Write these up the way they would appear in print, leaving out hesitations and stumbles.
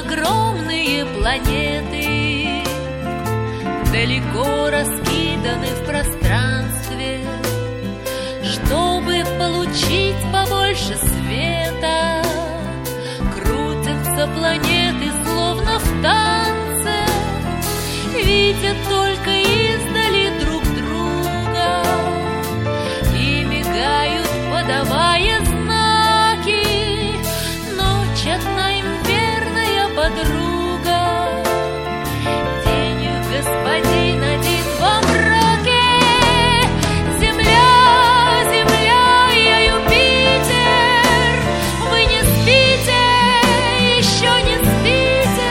огромные планеты, далеко раскиданы в пространстве. Чтобы получить побольше света, крутятся планеты словно в танце, видят только издали друг друга и мигают, подавая знаки. Ночь одна им верная подруга, день их господин один во мраке. Земля, Земля, я Юпитер, вы не спите, еще не спите.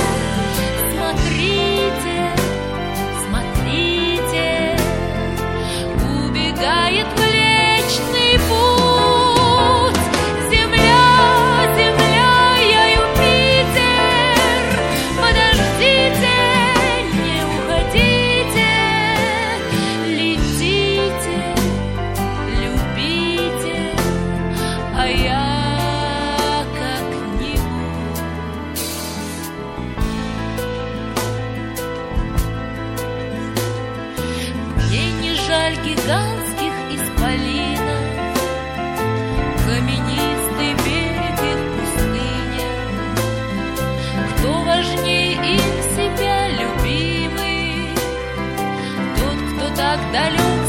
Смотрите, смотрите, убегает Млечный Путь. Земля, Земля, я Юпитер, подождите, не уходите, летите, любите, а я как-нибудь. Мне не жаль гигантских исполинов, каменистый берег и пустыня. Кто важнее им себя любимый? Тот, кто так далек